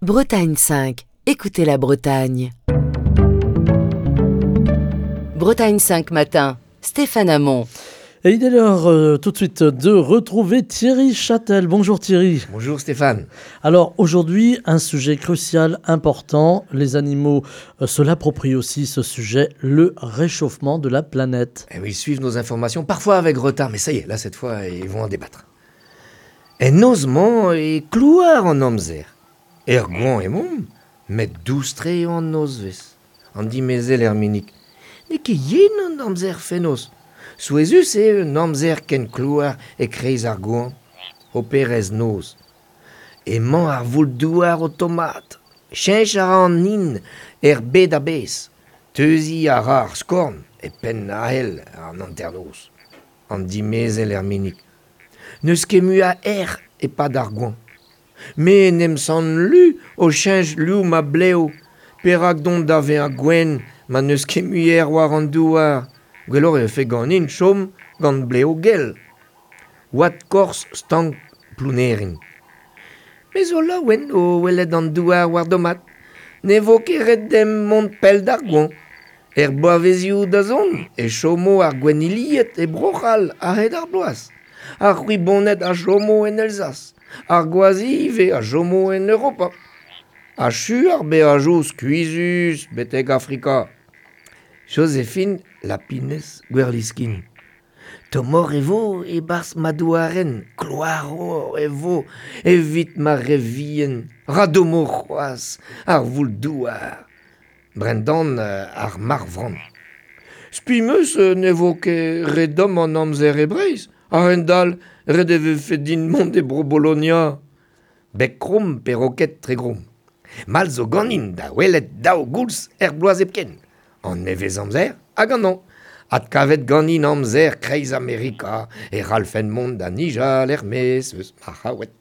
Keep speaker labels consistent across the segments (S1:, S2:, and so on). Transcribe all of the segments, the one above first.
S1: Bretagne 5. Écoutez la Bretagne. Bretagne 5 matin. Stéphane Hamon.
S2: Et il est l'heure tout de suite de retrouver Thierry Châtel. Bonjour Thierry.
S3: Bonjour Stéphane.
S2: Alors aujourd'hui, un sujet crucial, important. Les animaux se l'approprient aussi, ce sujet, le réchauffement de la planète.
S3: Et oui, ils suivent nos informations, parfois avec retard, mais ça y est, là cette fois, ils vont en débattre. En osement et clouar en omzer. Ergon et mom, met doustre en nosves. En dit mezel herminique. Ne ke yen en omzer fenos. Souezus e un omzer ken clouar e kreiz ar gouan. O perez nos. E man ar voul douar o tomat. Chench ar an nin bet a bez. Teuzi ar ar skorn e pen a hel ar nanternos. An di mezel herminique. Neus ket mu a e pa d'ar gouan. Me nem san lu o chench liou ma bleo. Perak don dave a gwen ma neus ket mu war an douar. Gwellor e fe ganin chom gant bleo gel. Wat kors stank plounerin. Me zo la wen o welet an douar war domat. Ne vo ket ret dem mont pel d'ar gouan. Boavezioù da zon e chomo ar gweniliet e brochal a red ar bloaz. Ar c'hwi bonnet a chomo en Elzas. Ar gwaziv e a chomo en Europa. A chuar be a jous kuizus betek Afrika. Joséphine Lapines Gwerliskin. Tomor evo e bars madouaren, kloaro evo, evit ma revien, radomo c'hoaz, ar voul douar. Brendan ar marvran. Spimeus ne vo ket redom an amzer ebreiz, ar endal redeve fedin mont e bro Bologna. Bek krom peroket tre grom. Mal zo ganin da welet dao gouls bloaz epken. An nevez amzer hag an an. At kavet ganin amzer kreiz Amerika e ralfen mont da nijal Hermes eus ma c'hawet.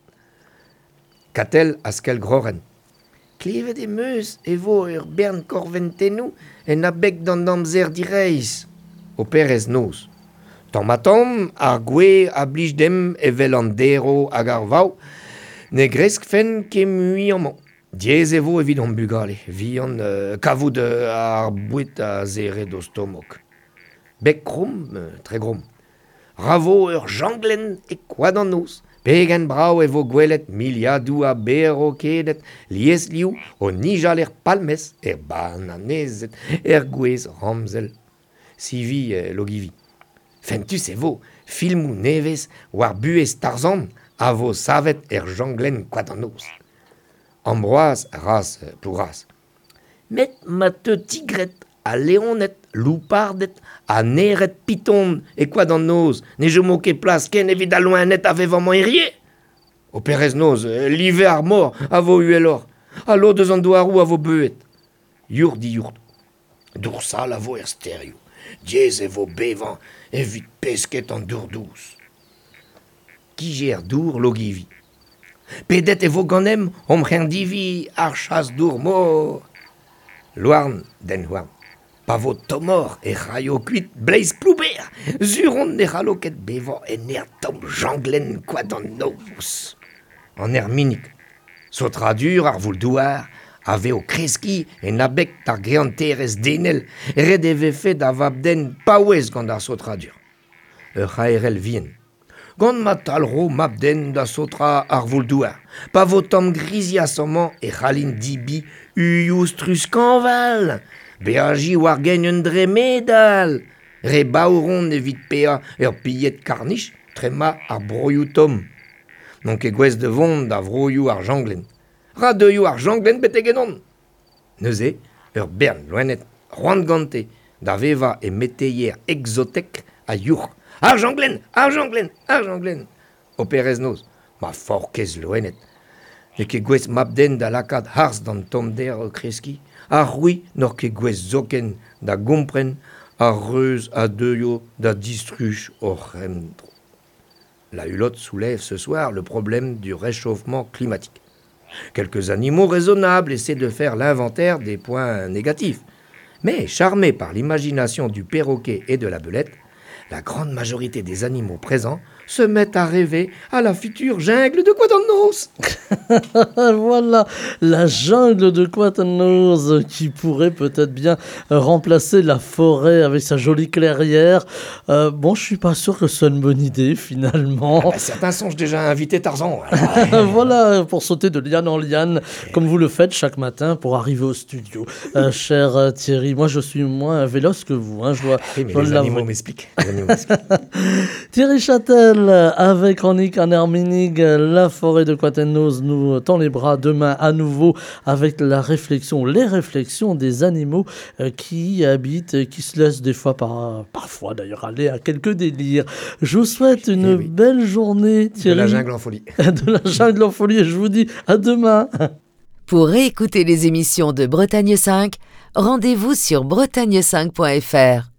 S3: Katel askel groren. Klevet e meus e vo ur bern korventenou en a bek d'an amzer direiz. O perez noz. Tamm ar gwe a blij dem evel an dero hag ar vau ne gresk fen ket mui an man. Diez evo evit an bugale, vi an kavout ar bouet a zere do stomok. Bek krom, tre grom. Ravo ur janglen e kwad an nos. Pegen brao evo gwelet miliadou a bero kedet, lies liou o nijal palmes bananezet gwez ramzel. Sivi logivi. Fentus evo, filmou nevez war buez tarzan a vo savet janglen kwad an nos. Ambroise ras plouras. Met ma te tigret a leonet, loupardet, a neret piton e kwad an noz, ne jo mo ket plas ken evit a loin net ave vaman erie. O perez noz, live ar mor a vo uelor, a lo deus an douarou a vo beuet. Your di yourt. Doursal a vo sterio, diez e vo bevan evit pesket an dourdous. Kijer dour logivi. Pedet e vo ganem om divi ar chas dour mor. Loarn den hoarn. Pa vo tomor e raio kuit bleiz plouber. Zuron ne raloket bevan en tom janglen kwad an nous. An minik. So tradur ar voul douar ave o kreski en abek tar greanterez denel red eve fet a vabden paouez gant ar so tradur. Ur c'haerel vien. Gant ma talro mabden da sotra ar voul douar. Pa vo tom grizi asamman e c'halin dibi uyous truskanval. Beaji war gen un dre medal. Re baouron evit pea ur pillet karnich trema ar broioù tom. Non ket gwez de vont da vroioù ar janglen. Radeuioù ar janglen betegenon. Neuze, ur bern loenet roan gante da veva e meteier exotek a your. Ar janglen, ar janglen, ar janglen. O perez noz, ma forkez loenet. Ne ket gwez mabden da lakad harz d'an tom der o kreski. Ar roui nor ket gwez zoken da gompren ar reuz a deuio da distruch o remdro. La hulotte soulève ce soir le problème du réchauffement climatique. Quelques animaux raisonnables essaient de faire l'inventaire des points négatifs. Mais charmés par l'imagination du perroquet et de la belette, la grande majorité des animaux présents se mettent à rêver à la future jungle de Quaternos.
S2: Voilà, la jungle de Quaternos qui pourrait peut-être bien remplacer la forêt avec sa jolie clairière. Bon, je suis pas sûr que ce soit une bonne idée finalement.
S3: Certains songent déjà à inviter Tarzan.
S2: Voilà, pour sauter de liane en liane, comme vous le faites chaque matin pour arriver au studio. Cher Thierry, moi je suis moins véloce que vous. Je dois,
S3: oui, mais les animaux m'expliquent.
S2: Thierry Châtel, avec Chronique en Herminig, la forêt de Quaternos nous tend les bras demain à nouveau avec les réflexions des animaux qui y habitent, qui se laissent des fois, parfois d'ailleurs, aller à quelques délires. Je vous souhaite une belle journée, Thierry.
S3: De la jungle en folie.
S2: De la jungle en folie, et je vous dis à demain.
S1: Pour réécouter les émissions de Bretagne 5, rendez-vous sur bretagne5.fr.